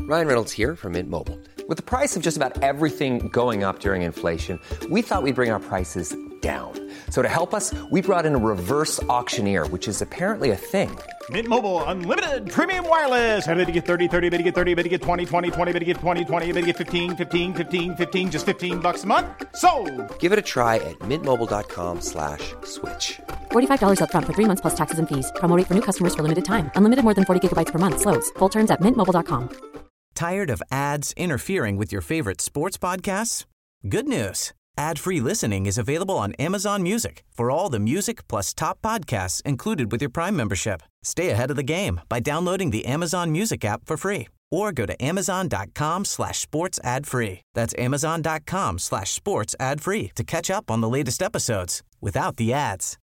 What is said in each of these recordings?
Ryan Reynolds here from Mint Mobile. With the price of just about everything going up during inflation, we thought we'd bring our prices down. So to help us, we brought in a reverse auctioneer, which is apparently a thing. Mint Mobile Unlimited Premium Wireless. How to get 30, 30, bit to get 30, bit to get 20, 20, 20, bit to get 20, 20, bit to get 15, 15, 15, 15, just $15 a month? Sold! Give it a try at mintmobile.com/switch. $45 up front for 3 months plus taxes and fees. Promo rate for new customers for limited time. Unlimited more than 40 gigabytes per month. Slows full terms at mintmobile.com. Tired of ads interfering with your favorite sports podcasts? Good news. Ad-free listening is available on Amazon Music for all the music plus top podcasts included with your Prime membership. Stay ahead of the game by downloading the Amazon Music app for free or go to amazon.com/sports ad free. That's amazon.com/sports ad free to catch up on the latest episodes without the ads.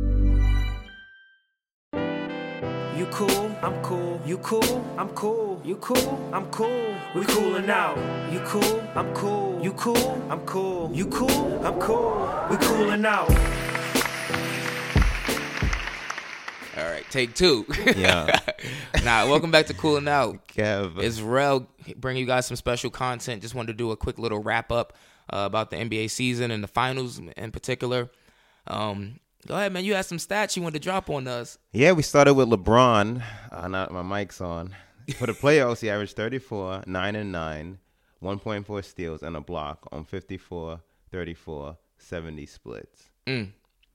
You cool, I'm cool. You cool, I'm cool. You cool, I'm cool. We coolin' out. You cool, I'm cool. You cool, I'm cool. You cool, I'm cool. We coolin' out. All right, take two. Yeah. Welcome back to Coolin' Out. Kev. It's Rel bringing you guys some special content. Just wanted to do a quick little wrap up about the NBA season and the finals in particular. Go ahead, man. You had some stats you wanted to drop on us. Yeah, we started with LeBron. Not my mic's on. For the playoffs, he averaged 34, 9-9, 1.4 steals, and a block on 54, 34, 70 splits. And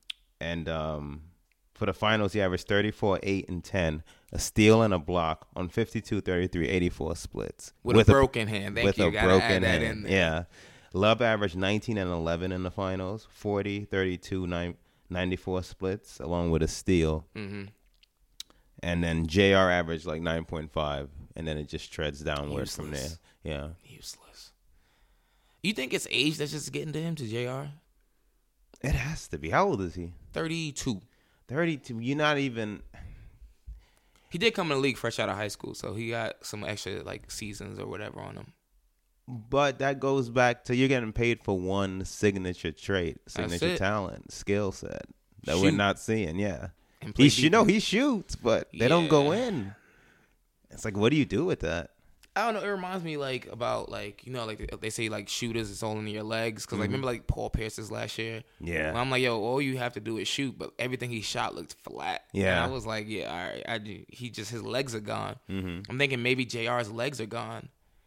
for the finals, he averaged 34, 8, and 10, a steal and a block on 52, 33, 84 splits. With a broken hand. Thank you. With a broken hand. Yeah. Love averaged 19 and 11 in the finals, 40, 32, 94 splits, along with a steal. Mm-hmm. And then JR averaged like 9.5, and then it just treads downward from there. Yeah. Useless. You think it's age that's just getting to him, to JR? It has to be. How old is he? 32. 32. You're not even... He did come in the league fresh out of high school, so he got some extra like seasons or whatever on him. But that goes back to you're getting paid for one signature trait, signature talent, skill set that we're not seeing. Yeah. He shoots, but they don't go in. It's like, what do you do with that? I don't know. It reminds me about like they say like shooters, it's all in your legs. Because like remember like Paul Pierce's last year. Yeah. When I'm like, yo, all you have to do is shoot, but everything he shot looked flat. Yeah. And I was like, yeah, all right. His legs are gone. Mm-hmm. I'm thinking maybe JR's legs are gone.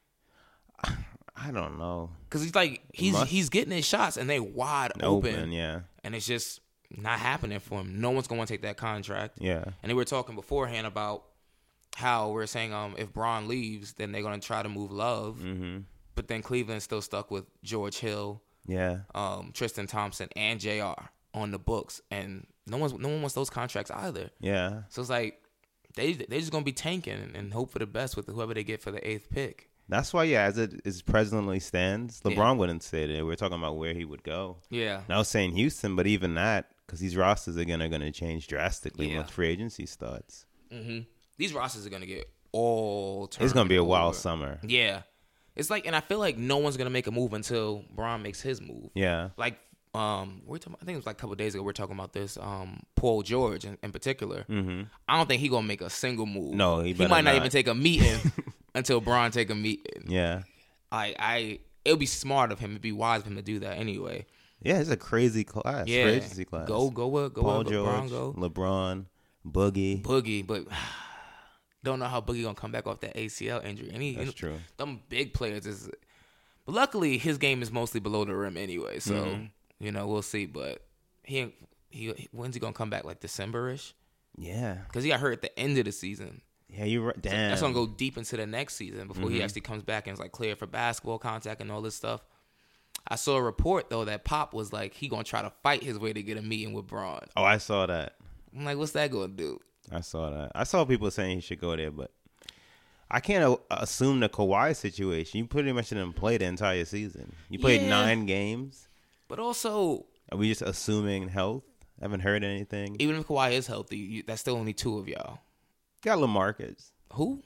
I don't know. Because he's like he's getting his shots and they wide open. Yeah. And it's just not happening for him. No one's going to take that contract. Yeah. And they were talking beforehand about how we're saying if Bron leaves, then they're going to try to move Love. Mm-hmm. But then Cleveland's still stuck with George Hill, Tristan Thompson, and JR on the books, and no one wants those contracts either. Yeah. So it's like they're just going to be tanking and hope for the best with whoever they get for the 8th pick. That's why, as it is presently stands, LeBron wouldn't stay there. We're talking about where he would go. Yeah. And I was saying Houston, but even that, because these rosters are going to change drastically once free agency starts. Mm-hmm. These rosters are going to get all turned. It's going to be a wild over. summer. Yeah. It's like, and I feel like no one's going to make a move until Bron makes his move. Yeah. Like, I think it was like a couple of days ago we were talking about this. Paul George in particular. Mm-hmm. I don't think he's going to make a single move. No, he might not even take a meeting until Bron take a meeting. Yeah. It would be smart of him. It'd be wise of him to do that anyway. Yeah, it's a crazy class. Yeah. Free agency class. Go Paul George, go. LeBron, Boogie, but don't know how Boogie gonna come back off that ACL injury. And that's true. Them big players is, but luckily his game is mostly below the rim anyway. So we'll see. But he when's he gonna come back? Like December-ish? Yeah, because he got hurt at the end of the season. Yeah, you're right. Damn, so that's gonna go deep into the next season before he actually comes back and is like cleared for basketball contact and all this stuff. I saw a report though that Pop was like he gonna try to fight his way to get a meeting with Bron. Oh, I saw that. I'm like, what's that gonna do? I saw that. I saw people saying he should go there, but I can't assume the Kawhi situation. You pretty much didn't play the entire season. You played 9 games. But also, are we just assuming health? Haven't heard anything. Even if Kawhi is healthy, that's still only 2 of y'all. Got LaMarcus. Who?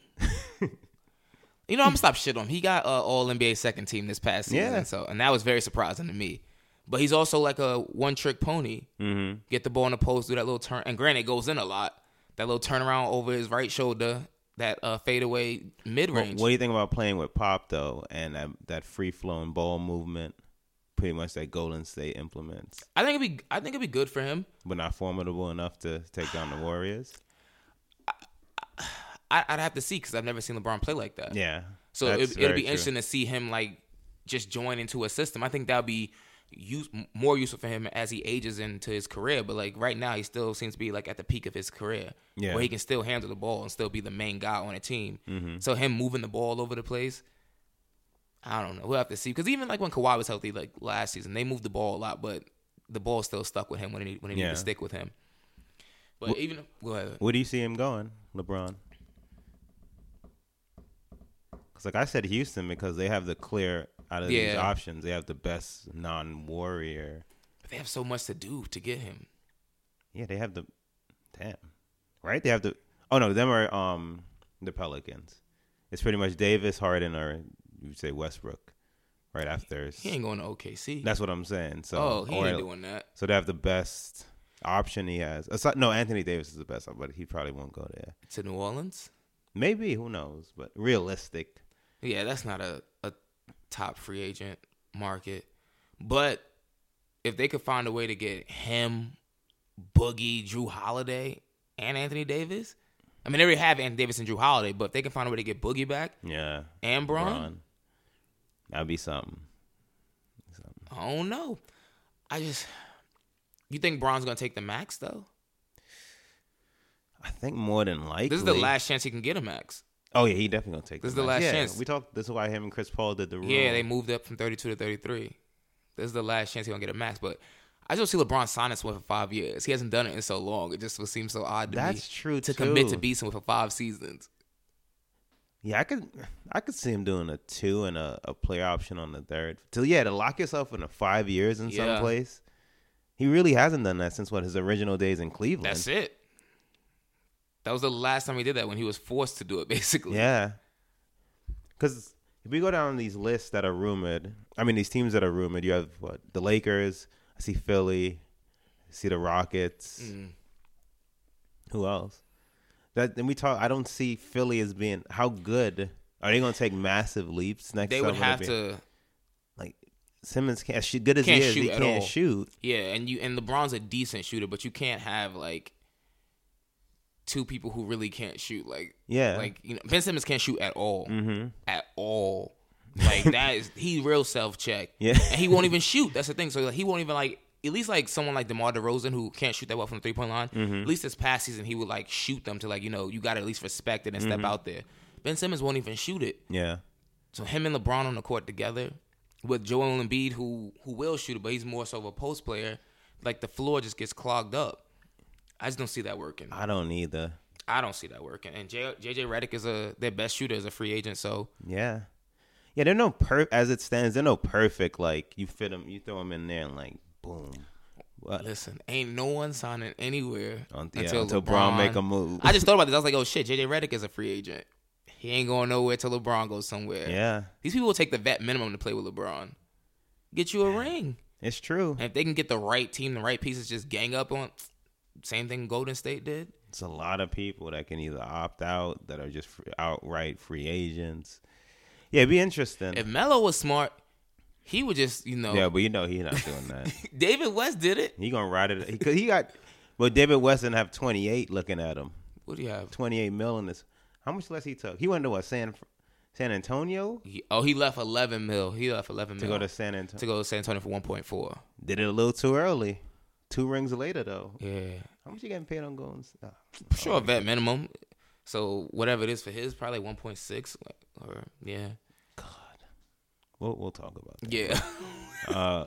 I'm gonna stop shit on him. He got All NBA second team this past season, and that was very surprising to me. But he's also like a one-trick pony. Mm-hmm. Get the ball in the post, do that little turn, and granted, it goes in a lot. That little turnaround over his right shoulder fadeaway mid range. What do you think about playing with Pop though, and that free flowing ball movement, pretty much that Golden State implements? I think it'd be good for him, but not formidable enough to take down the Warriors. I'd have to see because I've never seen LeBron play like that. Yeah, so it'd be interesting to see him like just join into a system. I think that would be more useful for him as he ages into his career. But like right now, he still seems to be like at the peak of his career, where he can still handle the ball and still be the main guy on a team. Mm-hmm. So him moving the ball all over the place, I don't know. We'll have to see because even like when Kawhi was healthy, like last season, they moved the ball a lot, but the ball still stuck with him when it needed to stick with him. But go ahead. Where do you see him going, LeBron? Because like I said, Houston, because they have the clear out of these options, they have the best non-Warrior. But they have so much to do to get him. Yeah, they have right? They have the. Oh no, them are the Pelicans. It's pretty much Davis, Harden, or you would say Westbrook, right after. He ain't going to OKC. That's what I'm saying. So he ain't doing that. So they have the best option he has. No, Anthony Davis is the best, but he probably won't go there. To New Orleans? Maybe, who knows? But realistic. Yeah, that's not a top free agent market. But if they could find a way to get him, Boogie, Drew Holiday, and Anthony Davis. I mean, they already have Anthony Davis and Drew Holiday, but if they can find a way to get Boogie back, and Bron, that'd be something. I don't know. You think Bron's gonna take the max though? I think more than likely. This is the last chance he can get a max. Oh yeah, he definitely gonna take. This is the last chance. We talked. This is why him and Chris Paul did the rule. Yeah, they moved up from 32 to 33. This is the last chance he's gonna get a max. But I just see LeBron sign this one for 5 years. He hasn't done it in so long. It just would seem so odd to me. That's true to commit to Beason for 5 seasons. Yeah, I could see him doing a 2 and a player option on the 3rd. To lock yourself into 5 years in some place. He really hasn't done that since his original days in Cleveland. That's it. That was the last time he did that, when he was forced to do it, basically. Yeah. Because if we go down these lists that are rumored, these teams that are rumored, you have the Lakers. I see Philly. I see the Rockets. Who else? I don't see Philly as being, how good are they going to take massive leaps next? They would have to. Like Simmons can't shoot. Good as he is, he can't shoot. Yeah, and LeBron's a decent shooter, but you can't have like 2 people who really can't shoot. Ben Simmons can't shoot at all. Mm-hmm. At all. Like that is, he real self-check. Yeah. And he won't even shoot. That's the thing. So he won't even at least like someone like DeMar DeRozan who can't shoot that well from the 3-point line. Mm-hmm. At least this past season he would like shoot them to you got to at least respect it and step out there. Ben Simmons won't even shoot it. Yeah. So him and LeBron on the court together with Joel Embiid who will shoot it, but he's more so of a post player. Like the floor just gets clogged up. I just don't see that working. I don't either. I don't see that working. And JJ Redick is their best shooter as a free agent. So yeah, they're no as it stands. They're no perfect. Like you fit them, you throw them in there, and like boom. What? Listen, ain't no one signing anywhere until LeBron make a move. I just thought about this. I was like, oh shit, JJ Redick is a free agent. He ain't going nowhere till LeBron goes somewhere. Yeah, these people will take the vet minimum to play with LeBron. Get you a ring. It's true. And if they can get the right team, the right pieces, just gang up on. Same thing Golden State did. It's a lot of people that can either opt out, that are just outright free agents. Yeah, it'd be interesting. If Melo was smart, he would just, Yeah, but he's not doing that. David West did it. He gonna ride it because he got. Well, David West didn't have 28 looking at him. What do you have? 28 mil in this. How much less he took? He went to what? San Antonio? He left 11 mil. He left 11 mil to go to San Antonio. To go to San Antonio for 1.4. Did it a little too early. 2 rings later, though. Yeah. How much you getting paid on going? Sure, vet minimum. So whatever it is for his, probably 1.6. Or yeah. God. We'll talk about that. Yeah.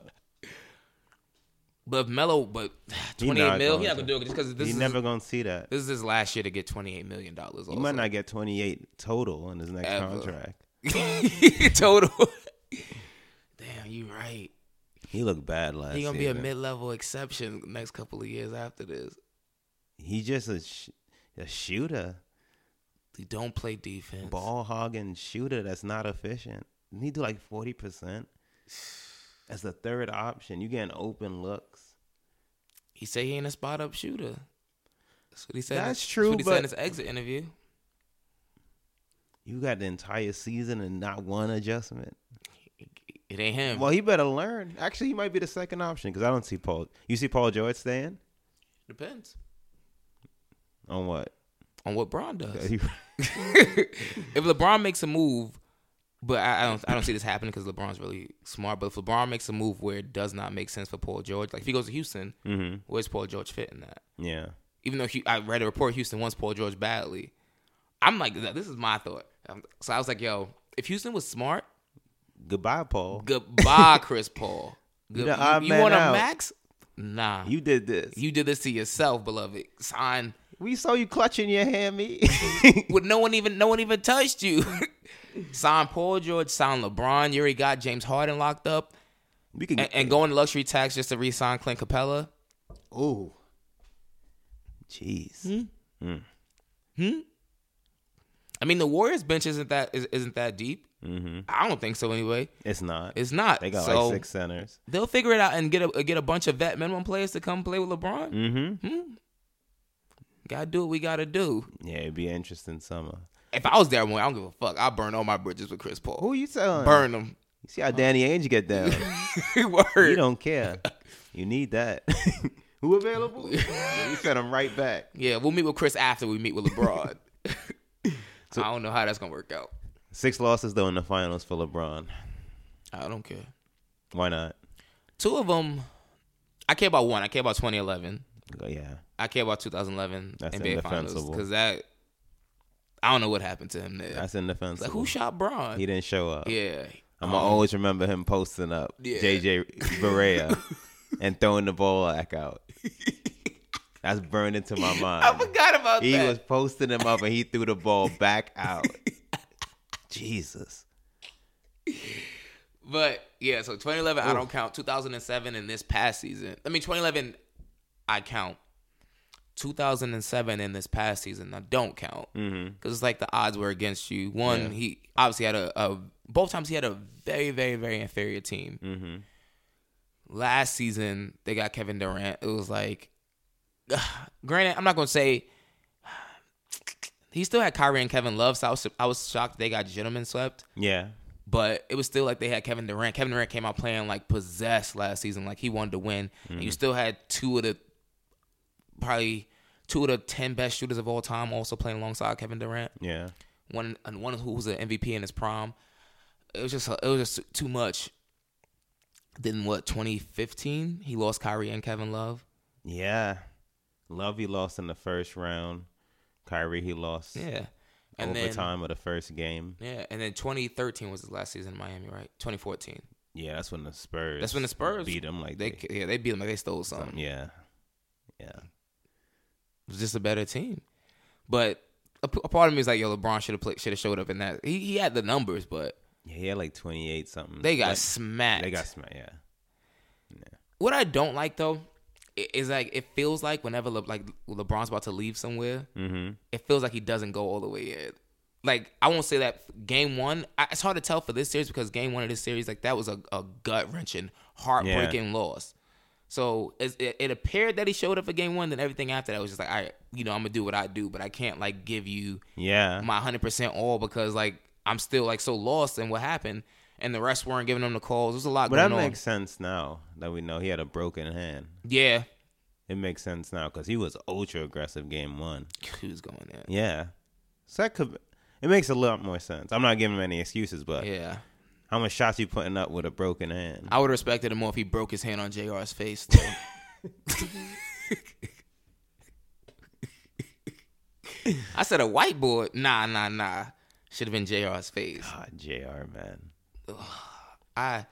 But Melo, 28 mil, he's not gonna do it just because he's never gonna see that. This is his last year to get $28 million. He might not get 28 total in his next contract. Total. Damn, you right. He looked bad last year. He's going to be a mid-level exception the next couple of years after this. He's just a shooter. He don't play defense. Ball hogging shooter that's not efficient. He do like 40%. As the 3rd option, you getting open looks. He say he ain't a spot-up shooter. That's what he said. That's true, that's what he said in his exit interview. You got the entire season and not one adjustment. It ain't him. Well, he better learn. Actually, he might be the second option because I don't see Paul. You see Paul George staying? Depends. On what? On what Bron does. If LeBron makes a move, but I don't see this happening because LeBron's really smart. But if LeBron makes a move where it does not make sense for Paul George, like if he goes to Houston, where's Paul George fit in that? Yeah. Even though I read a report Houston wants Paul George badly. I'm like, this is my thought. So I was like, yo, if Houston was smart, goodbye, Paul. Goodbye, Chris Paul. You want a max? Nah. You did this. You did this to yourself, beloved. Sign. We saw you clutching your hammy. With no one even touched you. Sign Paul George, sign LeBron. You already got James Harden locked up. And go into luxury tax just to re-sign Clint Capella. Ooh. Jeez. I mean, the Warriors bench isn't that deep. I don't think so anyway. It's not. They got like 6 centers. They'll figure it out and get a bunch of vet minimum players to come play with LeBron. Gotta do what we gotta do. Yeah, it'd be an interesting summer. If I was there, I don't give a fuck. I'll burn all my bridges with Chris Paul. Who you telling? Burn them. You see how Danny Ainge get down? Word. You don't care. You need that. Who available? You send him right back. Yeah, we'll meet with Chris after we meet with LeBron. So, I don't know how that's gonna work out. 6 losses though in the finals for LeBron. I don't care. Why not? 2 of them. I care about 1. I care about 2011. Yeah. I care about 2011 That's NBA Finals because that. I don't know what happened to him there. That's indefensible. Like, who shot Bron? He didn't show up. Yeah. I'm gonna always remember him posting up JJ Barea and throwing the ball back out. That's burned into my mind. I forgot about that. He was posting him up and he threw the ball back out. Jesus. But yeah, so 2011 I don't count. 2007 and this past season. 2011 I count. 2007 and this past season I don't count because it's like the odds were against you. One, he obviously had both times he had a very, very, very inferior team. Last season they got Kevin Durant. It was like, granted, I'm not gonna say he still had Kyrie and Kevin Love, so I was shocked they got gentlemen swept. Yeah. But it was still like they had Kevin Durant. Kevin Durant came out playing like possessed last season, like he wanted to win. And you still had probably two of the 10 best shooters of all time also playing alongside Kevin Durant. Yeah. One who was an MVP in his prime. It was just too much. Then 2015, he lost Kyrie and Kevin Love. Yeah. Love he lost in the first round. Kyrie he lost. Yeah. And overtime of the first game. Yeah, and then 2013 was his last season in Miami, right? 2014. Yeah, that's when the Spurs. Beat them like they beat them like they stole something. Yeah. It was just a better team, but a part of me is like, yo, LeBron should have showed up in that. He had the numbers, but he had like 28 something. They got smacked. Yeah. What I don't like though is like it feels like whenever LeBron's about to leave somewhere, it feels like he doesn't go all the way in. Like I won't say that game 1. It's hard to tell for this series because game 1 of this series, like that was a gut wrenching, heartbreaking loss. So it appeared that he showed up for game 1. Then everything after that was just like, all right, I'm gonna do what I do, but I can't like give you my 100% all because like I'm still like so lost in what happened. And the rest weren't giving him the calls. There's a lot going on. But that makes sense now that we know he had a broken hand. Yeah. It makes sense now because he was ultra aggressive game 1. He was going there. Yeah. So it makes a lot more sense. I'm not giving him any excuses, but how much shots you putting up with a broken hand? I would have respected him more if he broke his hand on JR's face. I said a whiteboard. Nah. Should have been JR's face. God, JR, man. I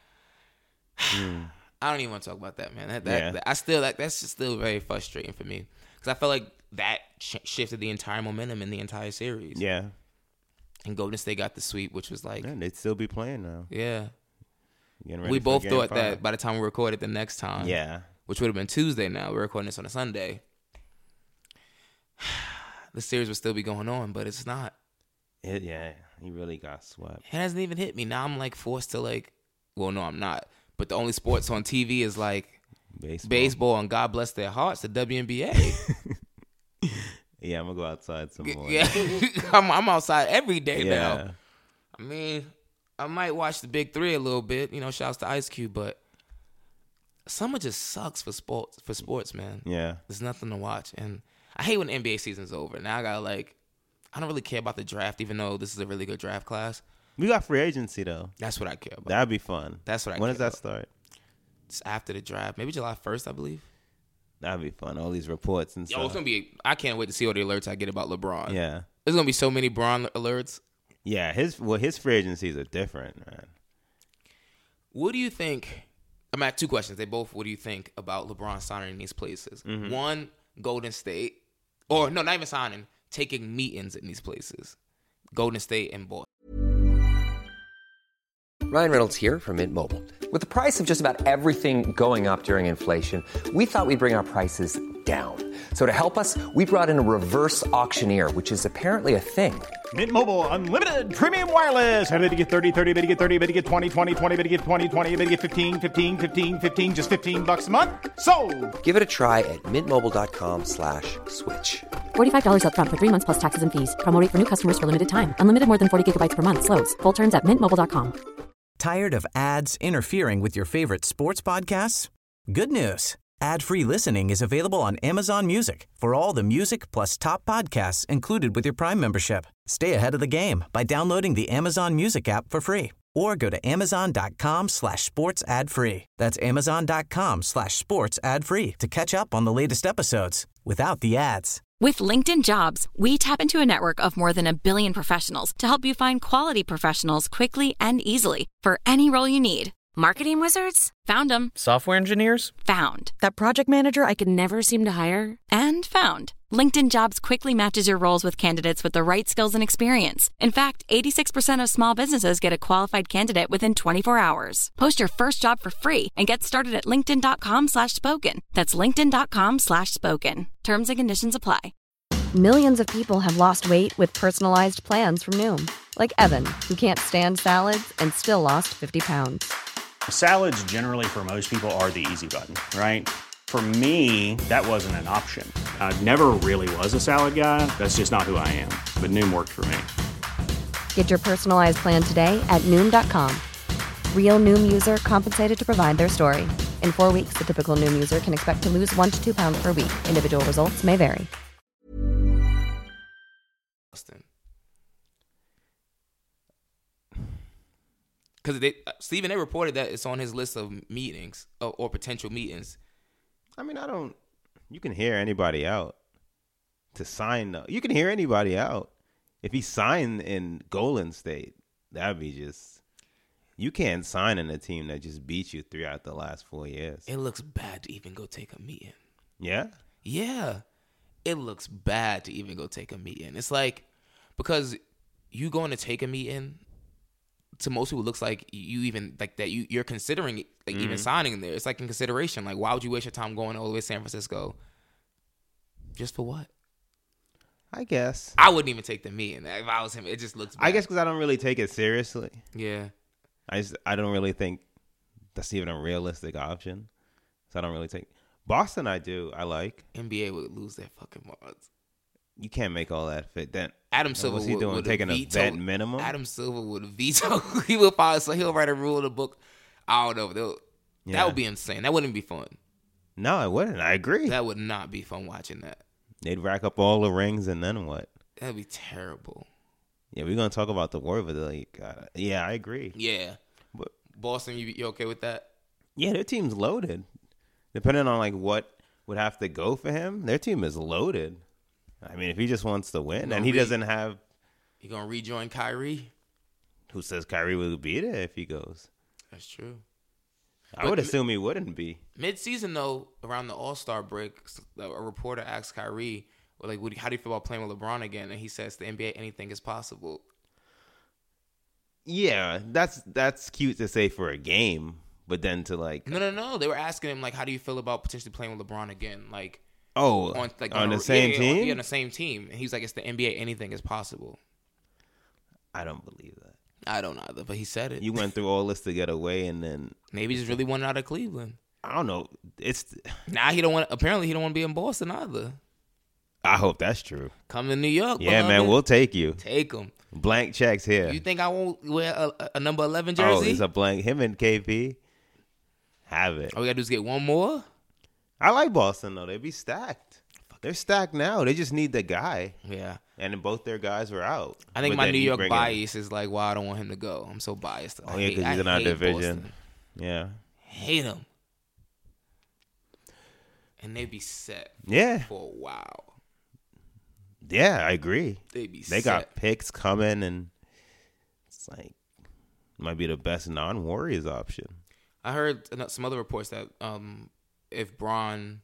don't even want to talk about that, man. That's just still very frustrating for me because I felt like that shifted the entire momentum in the entire series. Yeah, and Golden State got the sweep, which was like, man, they'd still be playing now. Yeah, we both thought that by the time we recorded the next time. Yeah, which would have been Tuesday. Now we're recording this on a Sunday. The series would still be going on, but it's not. He really got swept. It hasn't even hit me. Now I'm like forced to like, well, no, I'm not. But the only sports on TV is like baseball and God bless their hearts, the WNBA. Yeah, I'm gonna go outside some more. Yeah, I'm outside every day now. I mean, I might watch the Big Three a little bit. Shouts to Ice Cube, but summer just sucks for sports, man. Yeah, there's nothing to watch, and I hate when the NBA season's over. Now I gotta I don't really care about the draft, even though this is a really good draft class. We got free agency though. That's what I care about. That'd be fun. That's what I. When does that start? It's after the draft, maybe July 1st, I believe. That'd be fun. All these reports and stuff. It's gonna be. I can't wait to see all the alerts I get about LeBron. Yeah, there's gonna be so many Bron alerts. Yeah, his free agencies are different, man. What do you think? I'm at 2 questions. What do you think about LeBron signing in these places? Mm-hmm. One, Golden State, or no, not even signing, taking meetings in these places. Golden State and Boston. Ryan Reynolds here from Mint Mobile. With the price of just about everything going up during inflation, we thought we'd bring our prices down. So to help us, we brought in a reverse auctioneer, which is apparently a thing. Mint Mobile Unlimited Premium Wireless. How to get 30, 30, bit to get 30, bit to get 20, 20, 20, bit to get 20, 20, bit to get 15, 15, 15, 15, just $15 a month? Sold! Give it a try at mintmobile.com/switch. $45 up front for 3 months plus taxes and fees. Promo rate for new customers for limited time. Unlimited more than 40 gigabytes per month. Slows full terms at mintmobile.com. Tired of ads interfering with your favorite sports podcasts? Good news. Ad-free listening is available on Amazon Music for all the music plus top podcasts included with your Prime membership. Stay ahead of the game by downloading the Amazon Music app for free or go to amazon.com/sports ad free. That's amazon.com/sports ad free to catch up on the latest episodes without the ads. With LinkedIn Jobs, we tap into a network of more than 1 billion professionals to help you find quality professionals quickly and easily for any role you need. Marketing wizards? Found them. Software engineers? Found. That project manager I could never seem to hire? And found. LinkedIn Jobs quickly matches your roles with candidates with the right skills and experience. In fact, 86% of small businesses get a qualified candidate within 24 hours. Post your first job for free and get started at linkedin.com/spoken. That's linkedin.com/spoken. Terms and conditions apply. Millions of people have lost weight with personalized plans from Noom. Like Evan, who can't stand salads and still lost 50 pounds. Salads generally for most people are the easy button, right? For me, that wasn't an option. I never really was a salad guy. That's just not who I am. But Noom worked for me. Get your personalized plan today at Noom.com. Real Noom user compensated to provide their story. In 4 weeks, the typical Noom user can expect to lose 1 to 2 pounds per week. Individual results may vary. Because Stephen A. reported that it's on his list of meetings or potential meetings. I mean, you can hear anybody out to sign. You can hear anybody out. If he signed in Golden State, that'd be just, you can't sign in a team that just beat you throughout the last 4 years. It looks bad to even go take a meeting. Yeah? Yeah. It looks bad to even go take a meeting. It's like, because you going to take a meeting, to most people, it looks like you even like that you're considering like even signing there. It's like in consideration. Like, why would you waste your time going all the way to San Francisco? Just for what? I guess I wouldn't even take the meeting if I was him. It just looks bad. I guess because I don't really take it seriously. Yeah. I don't really think that's even a realistic option. So I don't really take Boston. I like. NBA would lose their fucking minds. You can't make all that fit. Then Adam Silver, what's he doing? Taking a vet minimum. Adam Silver would veto. He will probably, so he'll write a rule in the book. I don't know. That would be insane. That wouldn't be fun. No, it wouldn't. I agree. That would not be fun watching that. They'd rack up all the rings and then what? That'd be terrible. Yeah, we're gonna talk about the war, but yeah, I agree. Yeah, but Boston, you okay with that? Yeah, their team's loaded. Depending on like what would have to go for him, their team is loaded. I mean, if he just wants to win, and he doesn't have... He going to rejoin Kyrie? Who says Kyrie will be there if he goes? That's true. I would assume he wouldn't be. Mid-season, though, around the All-Star break, a reporter asked Kyrie, well, like, how do you feel about playing with LeBron again? And he says, the NBA, anything is possible. Yeah, that's cute to say for a game, but then to like... No. They were asking him, like, how do you feel about potentially playing with LeBron again? Like... Oh, on the same team? Yeah, on the same team. And he's like, it's the NBA, anything is possible. I don't believe that. I don't either, but he said it. You went through all this to get away, and then... Maybe he just really wanted out of Cleveland. I don't know. Now he don't want... Apparently, he don't want to be in Boston either. I hope that's true. Come to New York. Yeah, beloved. man, we'll take you. Take them. Blank checks here. You think I won't wear a number 11 jersey? Oh, it's a blank. Him and KP have it. All we got to do is get one more? I like Boston, though. They be stacked. They're stacked now. They just need the guy. Yeah. And then both their guys were out. I think my New York bias is like, why I don't want him to go. I'm so biased. Oh, yeah, because he's in our division. Boston. Yeah. Hate him. And they be set for a while. Yeah, I agree. They got picks coming, and it's like might be the best non-Warriors option. I heard some other reports that if Bron,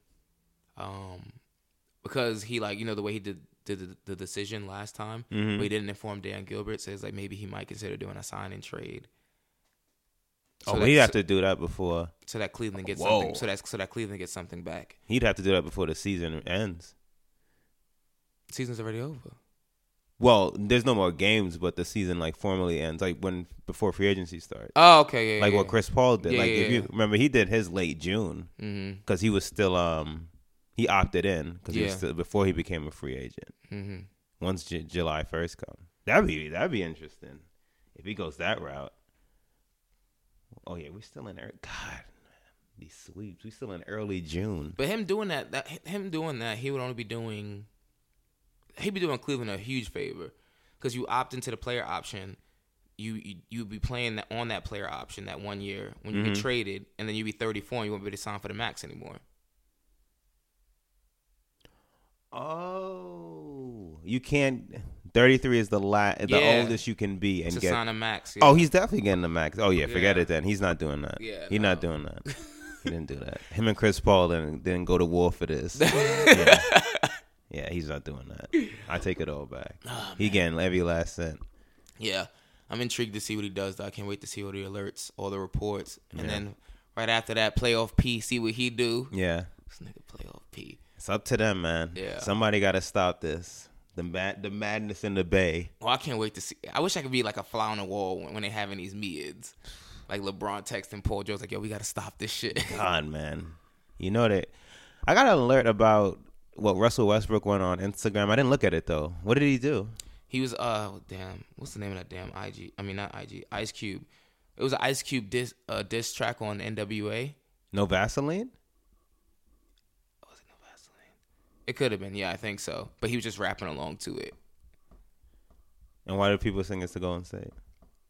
because he the way he did the decision last time, but he didn't inform Dan Gilbert, says like maybe he might consider doing a sign and trade. So he'd have to do that before, so that Cleveland gets something. So that Cleveland gets something back. He'd have to do that before the season ends. Season's already over. Well, there's no more games, but the season formally ends before free agency starts. Oh, okay, yeah. What Chris Paul did. Yeah, if you remember, he did his late June because he was still he opted in because he was still, before he became a free agent. Mm-hmm. Once July 1st comes, that'd be interesting if he goes that route. Oh yeah, we're still in there. God, these sweeps. We still in early June. But him doing that, he would only be doing. He'd be doing Cleveland a huge favor because you opt into the player option. You'd be playing on that player option that 1 year when you get traded, and then you'd be 34 and you won't be able to sign for the max anymore. Oh, you can't. 33 is the oldest you can be and to get sign a max. Yeah. Oh, he's definitely getting the max. Oh yeah, forget it then. He's not doing that. Yeah, he's not doing that. He didn't do that. Him and Chris Paul didn't go to war for this. Yeah, he's not doing that. I take it all back. Oh, he getting every last cent. Yeah, I'm intrigued to see what he does, though. I can't wait to see all the alerts, all the reports. And then right after that, playoff P, see what he do. Yeah. This nigga playoff P. It's up to them, man. Yeah. Somebody got to stop this. The madness in the Bay. Well, I can't wait to see. I wish I could be like a fly on the wall when they having these meetings. Like LeBron texting Paul George like, yo, we got to stop this shit. God, man. You know that. I got an alert about what Russell Westbrook went on Instagram. I didn't look at it though. What did he do? He was what's the name of that damn IG? I mean not IG. Ice Cube. It was an Ice Cube diss track on NWA. No Vaseline? Was it No Vaseline? It could have been. Yeah, I think so. But he was just rapping along to it. And why do people sing it's to go and say it?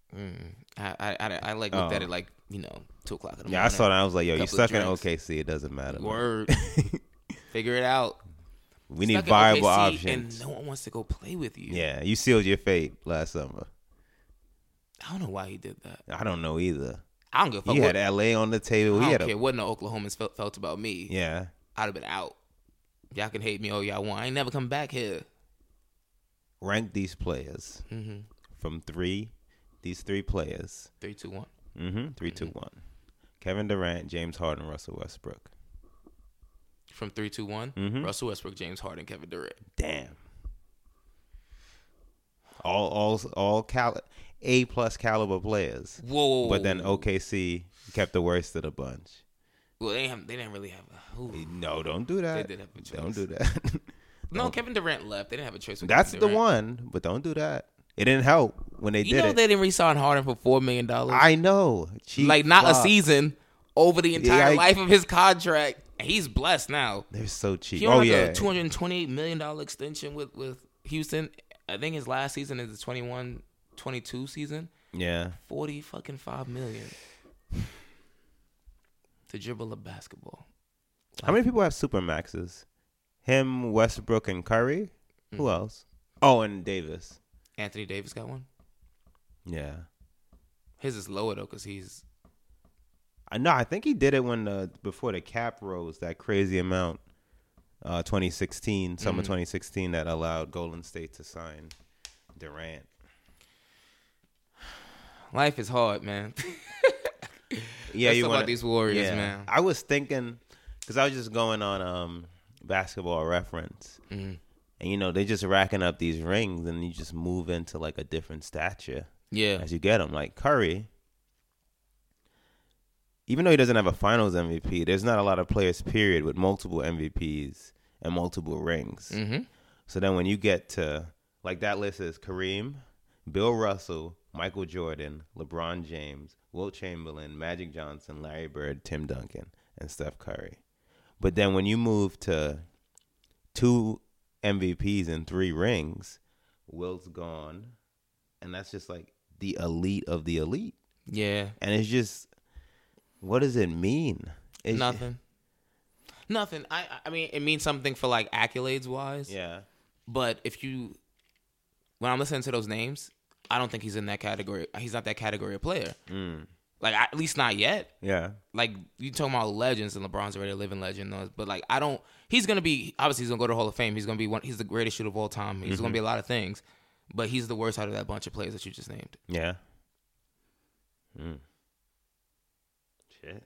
I looked at it 2:00 in the morning. Yeah, I saw that. I was like, yo, you stuck in OKC. It doesn't matter. Word. Figure it out. We need viable options. And no one wants to go play with you. Yeah, you sealed your fate last summer. I don't know why he did that. I don't know either. I don't give a fuck. He had LA on the table. I don't care what no Oklahomans felt about me. Yeah. I'd have been out. Y'all can hate me all y'all want. I ain't never come back here. Rank these players from these three players. 3, 2, 1. 3, 2, 1. Kevin Durant, James Harden, Russell Westbrook. From 3, 2, 1, Russell Westbrook, James Harden, Kevin Durant. Damn. All A+ caliber players. Whoa. But then OKC kept the worst of the bunch. Well, they didn't really have a. No, don't do that. They did have a choice. Don't do that. No, Kevin Durant left. They didn't have a choice. That's the one, but don't do that. It didn't help when they did it. You know they didn't re-sign Harden for $4 million. I know. Cheap not flops. a season, over the entire life of his contract. And he's blessed now. They're so cheap. He only a $228 million extension with Houston. I think his last season is the 21-22 season. Yeah. $45 million to dribble a basketball. How many people have super maxes? Him, Westbrook, and Curry. Who else? Oh, and Davis. Anthony Davis got one. Yeah. His is lower though, because he's. I think he did it when before the cap rose that crazy amount. 2016, summer 2016, that allowed Golden State to sign Durant. Life is hard, man. Yeah, Let's talk about these Warriors, man. I was thinking, because I was just going on Basketball Reference, and they just racking up these rings, and you just move into like a different stature. Yeah, as you get them. Like Curry, even though he doesn't have a Finals MVP, there's not a lot of players, period, with multiple MVPs and multiple rings. So then when you get to, like, that list is Kareem, Bill Russell, Michael Jordan, LeBron James, Wilt Chamberlain, Magic Johnson, Larry Bird, Tim Duncan, and Steph Curry. But then when you move to 2 MVPs and 3 rings, Wilt's gone. And that's just like the elite of the elite. Yeah. And it's just, what does it mean? It's Nothing. Nothing. I mean, it means something for like accolades wise. Yeah. But when I'm listening to those names, I don't think he's in that category. He's not that category of player. Like, at least not yet. Yeah. Like, you talking about legends, and LeBron's already a living legend. But, like, he's going to be, obviously, he's going to go to Hall of Fame. He's going to be he's the greatest shooter of all time. He's going to be a lot of things. But he's the worst out of that bunch of players that you just named. Yeah. Shit.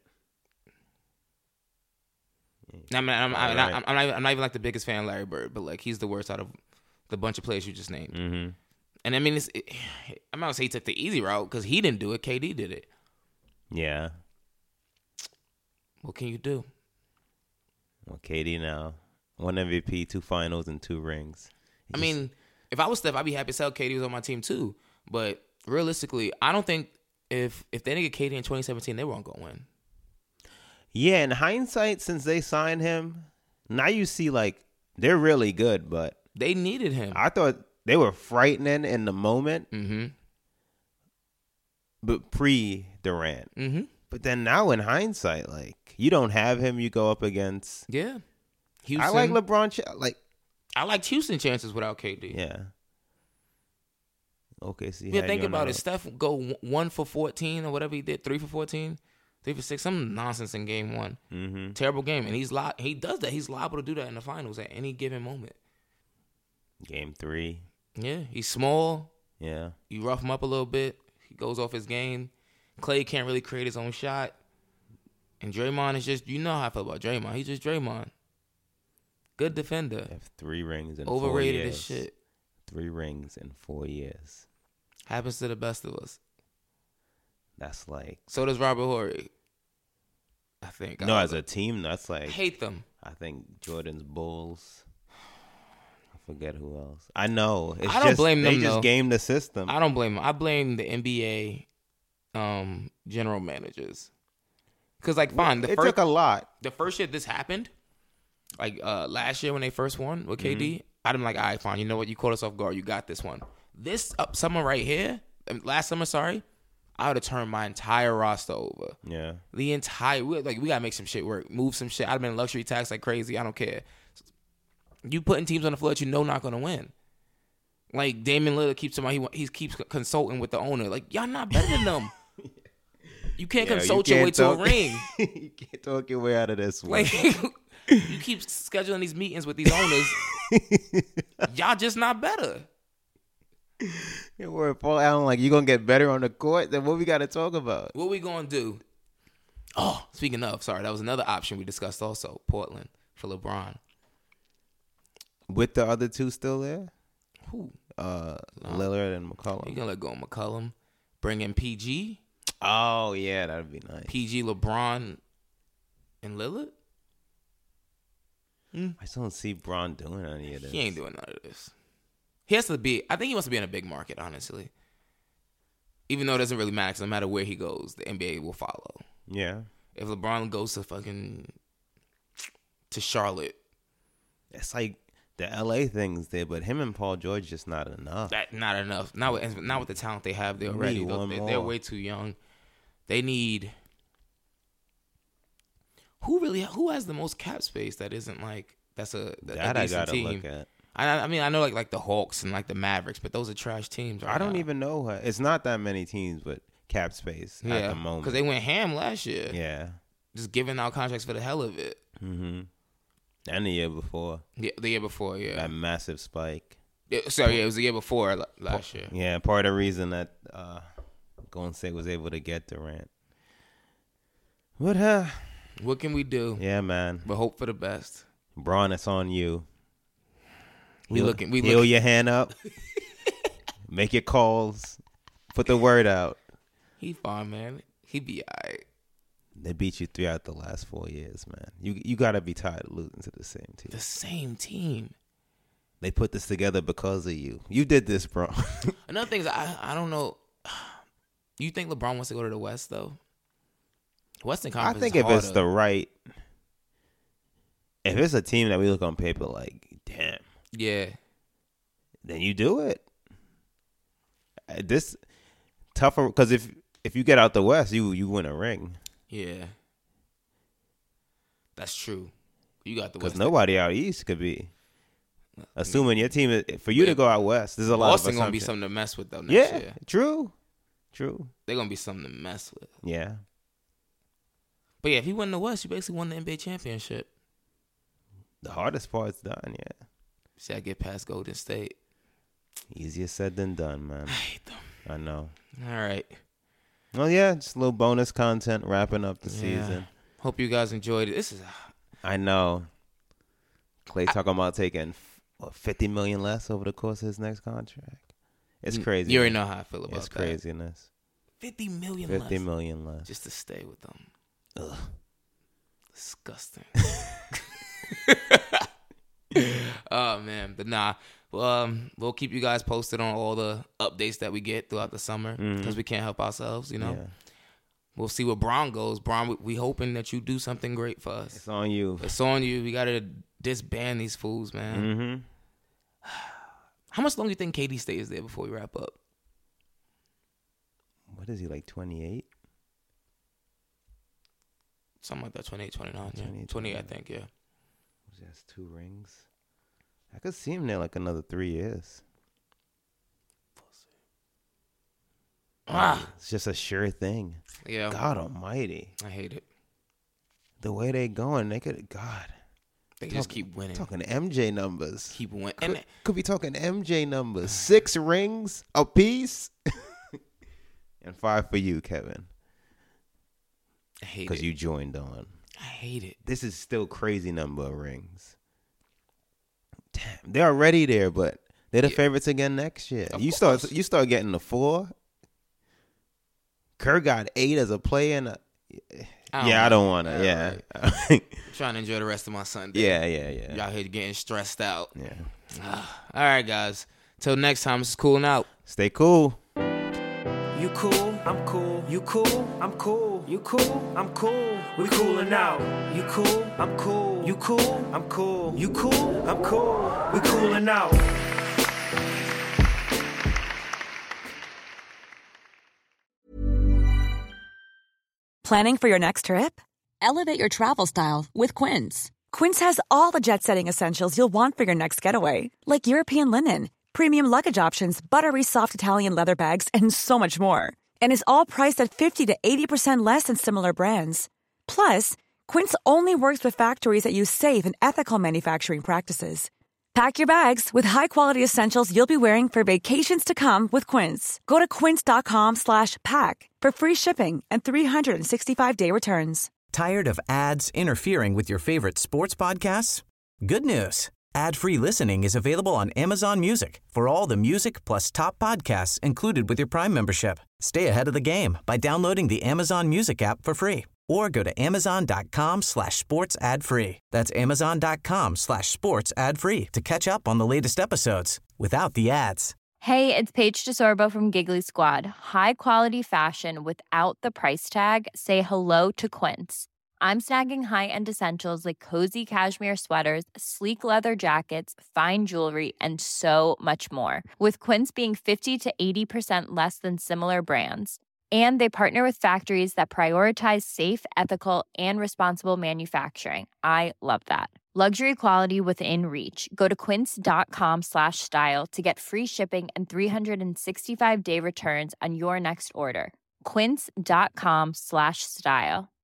I mean, I'm not even like the biggest fan of Larry Bird, but like he's the worst out of the bunch of players you just named. Mm-hmm. And I mean, I'm not gonna say he took the easy route because he didn't do it. KD did it. Yeah. What can you do? Well, KD now 1 MVP, 2 finals, and 2 rings. I mean, if I was Steph, I'd be happy to sell KD was on my team too. But realistically, I don't think if they didn't get KD in 2017, they weren't gonna win. Yeah, in hindsight, since they signed him, now you see, like, they're really good, but they needed him. I thought they were frightening in the moment, but pre-Durant. Mm-hmm. But then now in hindsight, like, you don't have him, you go up against. Yeah. Houston. I like LeBron. I liked Houston chances without KD. Yeah. Okay, so yeah, think about it. Steph go 1 for 14 or whatever he did, 3 for 14. 3 for 6, some nonsense in game 1. Mm-hmm. Terrible game. And he does that. He's liable to do that in the finals at any given moment. Game 3. Yeah, he's small. Yeah. You rough him up a little bit. He goes off his game. Clay can't really create his own shot. And Draymond is just, you know how I feel about Draymond. He's just Draymond. Good defender. Have 3 rings in overrated 4 years. as shit. 3 rings in 4 years. Happens to the best of us. That's like. So does Robert Horry. I think. No, as a team, that's like. I hate them. I think Jordan's Bulls. I forget who else. I know. I don't blame them. They just game the system. I don't blame them. I blame the NBA general managers. Because, like, fine. It took a lot. The first year this happened, like last year when they first won with KD, I'd been like, all right, fine. You know what? You caught us off guard. You got this one. This summer right here, last summer, sorry, I would have turned my entire roster over. Yeah. The entire, we gotta make some shit work. Move some shit. I'd have been luxury tax like crazy. I don't care. You putting teams on the floor that you know not gonna win. Like Damian Lillard keeps he keeps consulting with the owner. Like, y'all not better than them. You can't consult your way to a ring. You can't talk your way out of this one. Like, you keep scheduling these meetings with these owners. Y'all just not better. We're Paul Allen, like, you gonna get better on the court? Then what we got to talk about? What we gonna do? Oh, speaking of, sorry, that was another option we discussed also. Portland for LeBron. With the other 2 still there? Who? Lillard and McCollum. You gonna let go of McCollum? Bring in PG? Oh yeah, that'd be nice. PG, LeBron, and Lillard. I just don't see Bron doing any of this. He ain't doing none of this. He has to be. I think he wants to be in a big market, honestly. Even though it doesn't really matter, because no matter where he goes, the NBA will follow. Yeah. If LeBron goes to Charlotte, it's like the LA things there, but him and Paul George just not enough. Not enough. Not with the talent they have there already. They're way too young. They need. Who has the most cap space that isn't like that's a decent team? Look at. I mean, I know like the Hawks and like the Mavericks, but those are trash teams. Right I don't now. even know. It's not that many teams with cap space at the moment. Because they went ham last year. Yeah. Just giving out contracts for the hell of it. Mm-hmm. And the year before. Yeah, the year before, yeah. That massive spike. It was the year before last year. Yeah, part of the reason that Golden State was able to get Durant. What can we do? Yeah, man. But hope for the best. Bron, it's on you. We looking. Heal your hand up. Make your calls. Put the word out. He fine, man. He be all right. They beat you throughout the last 4 years, man. You got to be tired of losing to the same team. The same team. They put this together because of you. You did this, bro. Another thing is, I don't know. You think LeBron wants to go to the West, though? Western Conference I think is if harder. it's the right... If it's a team that we look on paper like, damn. Yeah. Then you do it. This tougher... Because if you get out the West, you win a ring. Yeah. That's true. You got the West. Because nobody out East could be. Assuming your team... For you to go out West, there's a lot of Boston going to be something to mess with, though, next year. True. They're going to be something to mess with. Yeah. But yeah, if you win the West, you basically won the NBA championship. The hardest part's done, yeah. See, I get past Golden State. Easier said than done, man. I hate them. I know. All right. Well, yeah, just a little bonus content wrapping up the season. Hope you guys enjoyed it. I know. Clay talking about taking $50 million less over the course of his next contract. It's crazy. You already know how I feel about that. It's craziness. $50 million less. Just to stay with them. Ugh. Disgusting. Oh, man. But nah. We'll keep you guys posted on all the updates that we get throughout the summer because we can't help ourselves, you know. Yeah. We'll see where Bron goes. Bron, we hoping that you do something great for us. It's on you. It's on you. We got to disband these fools, man. Mm-hmm. How much longer do you think KD stays there before we wrap up? What is he, like 28? Something like that, 28, 29. 28, I think, yeah. He has 2 rings. I could see him there like another 3 years. It's just a sure thing. Yeah. God almighty. I hate it. The way they going, they could, God. They just keep winning. Talking MJ numbers. Keep winning. Could be talking MJ numbers. 6 rings apiece. And 5 for you, Kevin. I hate it. Because you joined on. I hate it. This is still crazy number of rings. Damn, they're already there, but they're the favorites again next year. You start getting the 4. Kerr got 8 as a player. And I don't want to. Yeah. Right. Trying to enjoy the rest of my Sunday. Yeah. Y'all here getting stressed out. Yeah. All right, guys. Till next time, this is Cooling Out. Stay cool. You cool, I'm cool. You cool, I'm cool. You cool, I'm cool. We coolin' out. You cool, I'm cool. You cool, I'm cool. You cool, I'm cool. We coolin' out. Planning for your next trip? Elevate your travel style with Quince. Quince has all the jet-setting essentials you'll want for your next getaway, like European linen, premium luggage options, buttery soft Italian leather bags, and so much more. And is all priced at 50 to 80% less than similar brands. Plus, Quince only works with factories that use safe and ethical manufacturing practices. Pack your bags with high-quality essentials you'll be wearing for vacations to come with Quince. Go to quince.com/pack for free shipping and 365-day returns. Tired of ads interfering with your favorite sports podcasts? Good news. Ad-free listening is available on Amazon Music for all the music plus top podcasts included with your Prime membership. Stay ahead of the game by downloading the Amazon Music app for free or go to amazon.com/sports ad free. That's amazon.com/sports ad free to catch up on the latest episodes without the ads. Hey, it's Paige DeSorbo from Giggly Squad. High quality fashion without the price tag. Say hello to Quince. I'm snagging high-end essentials like cozy cashmere sweaters, sleek leather jackets, fine jewelry, and so much more. With Quince being 50 to 80% less than similar brands. And they partner with factories that prioritize safe, ethical, and responsible manufacturing. I love that. Luxury quality within reach. Go to quince.com/style to get free shipping and 365-day returns on your next order. Quince.com/style.